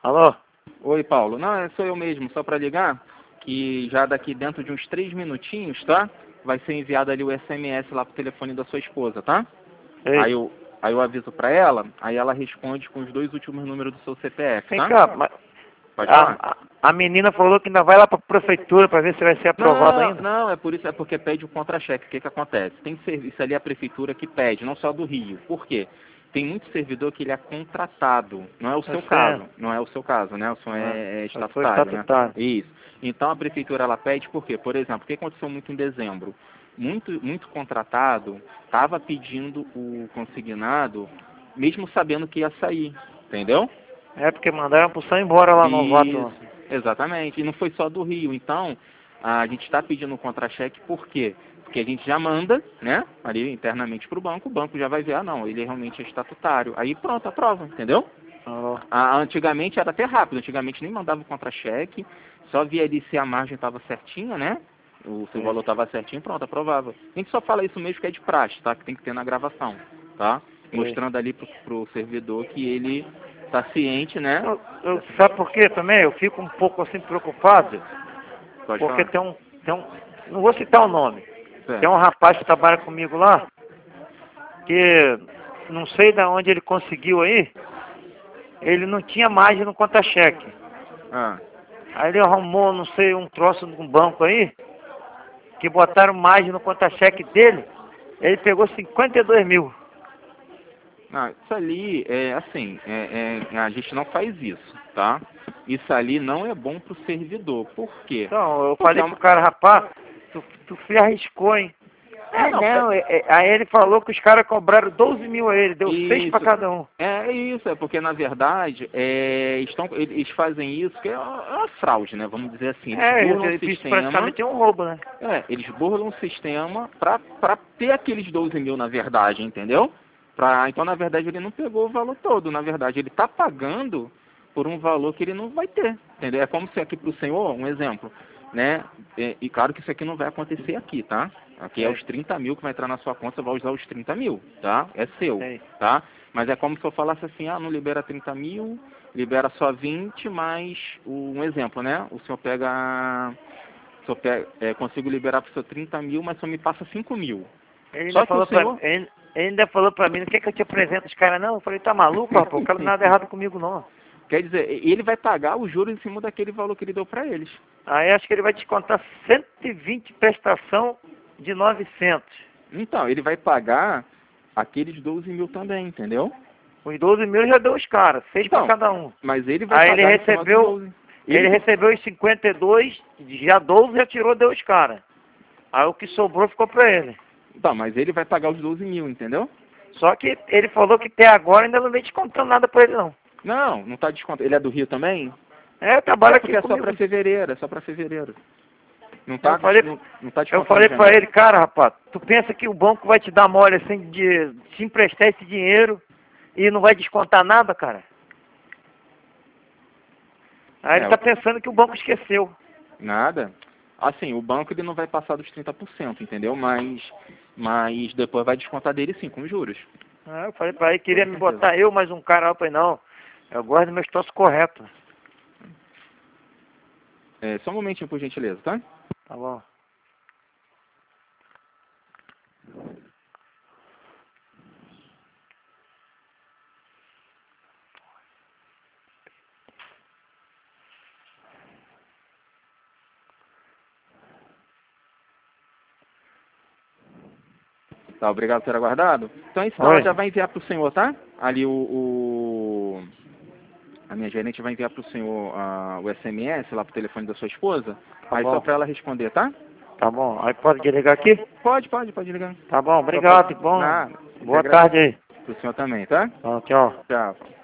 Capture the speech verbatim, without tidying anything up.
Alô? Oi, Paulo. Não, é sou eu mesmo, só para ligar, que já daqui dentro de uns três minutinhos, tá? Vai ser enviado ali o S M S lá pro telefone da sua esposa, tá? Ei. Aí eu, aí eu aviso para ela, aí ela responde com os dois últimos números do seu C P F, Vem tá? cá, mas Pode falar. a, a, a menina falou que ainda vai lá pra prefeitura pra ver se vai ser aprovado Não, ainda. não, é por isso, é porque pede o contra-cheque. O que que acontece? Tem serviço ali a prefeitura que pede, não só do Rio. Por quê? Tem muito servidor que ele é contratado. Não é o seu Eu sei. caso, não é o seu caso, né? O senhor Ah, é, é eu sou estatutário, né? estatutário. Isso. Então a prefeitura ela pede por quê? Por exemplo, o que aconteceu muito em dezembro? Muito, muito contratado estava pedindo o consignado, mesmo sabendo que ia sair, entendeu? É porque mandaram pro São embora lá no voto. Isso, exatamente. E não foi só do Rio. Então, a gente está pedindo um contra-cheque por quê? Porque a gente já manda, né, ali internamente para o banco, o banco já vai ver, ah, não, ele realmente é estatutário. Aí pronto, aprova, entendeu? Alô? Ah, antigamente era até rápido, antigamente nem mandava o contra-cheque, só via ali se a margem estava certinha, né? O seu É. valor estava certinho, pronto, aprovava. A gente só fala isso mesmo que é de praxe, tá? Que tem que ter na gravação, tá? É. Mostrando ali pro, pro servidor que ele está ciente, né? Eu, eu, sabe por quê também? Eu fico um pouco assim preocupado, Pode porque falar. tem um, tem um, não vou citar o nome, Certo. tem um rapaz que trabalha comigo lá, que não sei de onde ele conseguiu aí, ele não tinha margem no conta-cheque. Ah, Aí ele arrumou, não sei, um troço de um banco aí, que botaram margem no conta-cheque dele, ele pegou cinquenta e dois mil. não, isso ali é assim, é, é, a gente não faz isso, tá? Isso ali não é bom pro servidor. Por quê? Então, eu Porque falei é pro uma... cara, rapaz, tu, tu se arriscou, hein? Não, É, não, não, é- é- é- aí ele falou que os caras cobraram doze mil a ele, deu seis pra isso. cada um. É isso, é porque na verdade é, estão, eles fazem isso, que é uma, é uma fraude, né? Vamos dizer assim. Eles É, burlam o isso, isso sistema. praticamente é um roubo, né? É, eles burlam o sistema pra, pra ter aqueles doze mil na verdade, entendeu? Pra, então, na verdade, ele não pegou o valor todo. Na verdade, ele está pagando por um valor que ele não vai ter, entendeu? É como se aqui para o senhor, um exemplo, né? E, e claro que isso aqui não vai acontecer aqui, tá? Aqui é Sei. os trinta mil que vai entrar na sua conta, você vai usar os trinta mil, tá? É seu, Sei. tá? Mas é como se eu falasse assim, ah, não libera trinta mil, libera só vinte, mas o- um exemplo, né? O senhor pega, o senhor pega é, consigo liberar para o senhor trinta mil, mas só me passa cinco mil. Ele ainda Só que o falou pra, senhor, ele, ele ainda falou pra mim, não quer que eu te apresente os caras não? Eu falei, tá maluco, rapaz? O cara não nada errado comigo não. quer dizer, ele vai pagar o juros em cima daquele valor que ele deu para eles. Aí acho que ele vai descontar cento e vinte prestação de novecentos. Então, ele vai pagar aqueles doze mil também, entendeu? Os doze mil já deu os caras, seis Então, pra cada um. mas ele vai Aí ele pagar em cima dos recebeu, doze. ele Ele, recebeu os cinquenta e dois, já doze já tirou, deu os caras. Aí o que sobrou ficou pra ele. então, mas ele vai pagar os doze mil, entendeu? Só que ele falou que até agora ainda não vem descontando nada pra ele não. Não, não está descontando. Ele é do Rio também? É, trabalha É aqui porque é só comigo. para fevereiro, é só para fevereiro. Não Eu tá, falei, não, não tá eu descontando falei em pra janeiro. ele, cara, rapaz, tu pensa que o banco vai te dar mole assim de te emprestar esse dinheiro e não vai descontar nada, cara? Aí É, ele tá pensando que o banco esqueceu. nada. Assim, o banco ele não vai passar dos trinta por cento, entendeu? Mas, mas depois vai descontar dele sim, com juros. Aí eu falei pra ele, queria Com me certeza. botar eu mais um cara. Eu falei, não, eu gosto do meu troços correto. É, só um momentinho, por gentileza, tá? Tá bom. Tá, obrigado por ter aguardado. Então, esse Oi. ela já vai enviar para o senhor, tá? Ali o, o- A minha gerente vai enviar para o senhor ah, o S M S lá pro telefone da sua esposa. Tá Aí bom. só para ela responder, tá? Tá bom. Aí pode desligar aqui? Pode, pode, pode ligar. Tá bom, obrigado. Bom, Nada. boa tarde aí. Para o senhor também, tá? Então, tchau. Tchau.